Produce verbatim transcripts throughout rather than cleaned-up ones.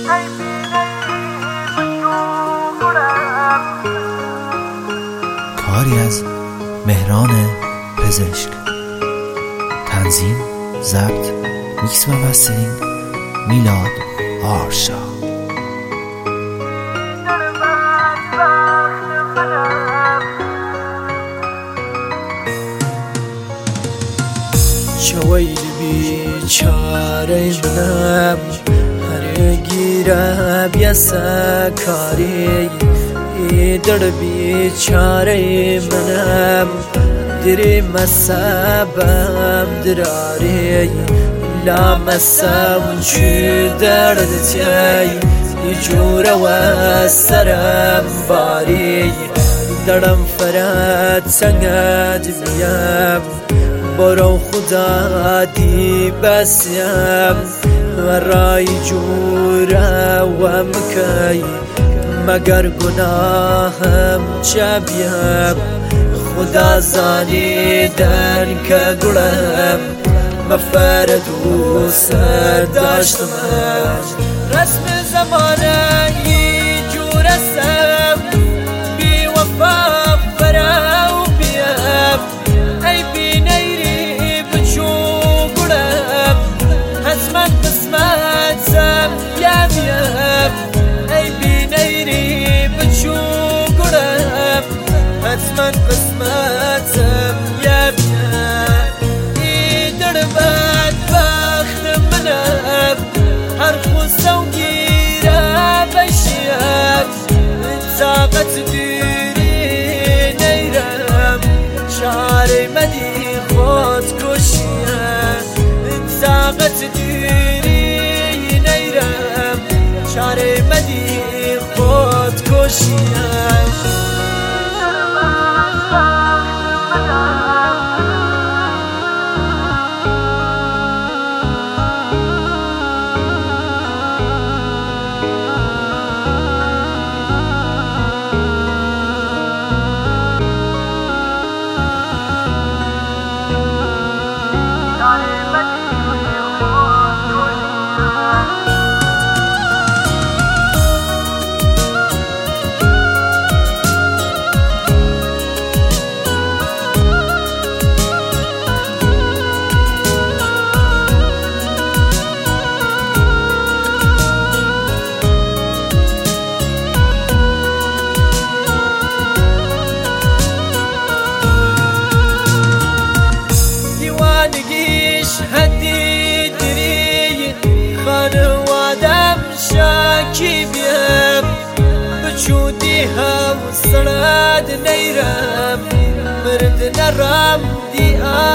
کاری از مهران پزشک. تنظیم، ضبط، میکس و مسترینگ میلاد آرشا. چویل بیچاره منم هر گیره بیاسا کاری در بیچاره منم دری مسابم دراری لا مسام چی درد تیای یجور و سرم باری درم فراد سنگاد بیم برو خدا دی بسیم ورای جورا و مکی مگر گناهم چه بیم خدا زانی دن که گلم مفرد و سر داشتم رسم زمانه ی جورستم بی وفا فرا و بیم ای بی نیری بچو گلم حزمت قسمتم یمیم ای بی نیری بچو گلم حتما قسمتم یمیم ای در بدبخت منم هر خوستم گیره بشیم طاقت دیری نیرم چاره مدی خود کشیم طاقت دیری نیرم چاره مدی خود کشیم هدی دری خانوادم شاکی بیم بچودی هم سراد نیرم مرد نرم دی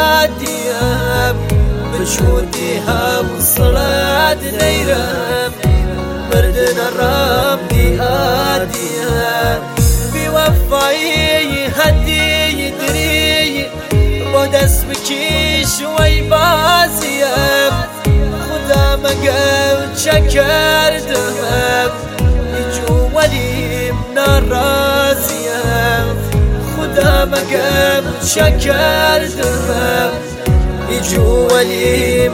آدیم بچودی هم سراد نیرم مرد نرم دی آدیم بی وفایی هدی دری با دست بکش وی بازیم خدا مگم چه کردم جو ولیم نرازیم خدا مگم چه کردم جو ولیم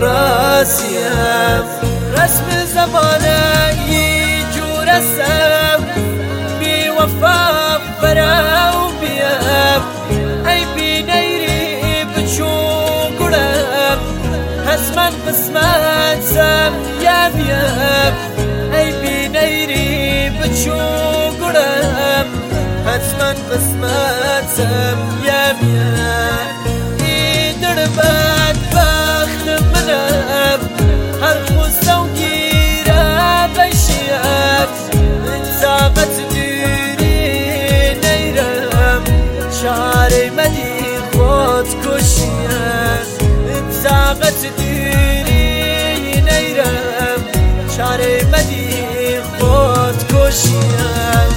نرازیم رسم زمانه ی جورستم بی وفا فرا و بیم ای بی نیری بچو گلم حتما قسمتم یمیم ای بی نیری بچو گلم حتما قسمتم یمیم ای در بدبخت منم هر خوستم گیره بشیم طاقت دیری نیرم چاره مدی خود کشیم طاقت دیری نیرم چاره مدی خود کشیم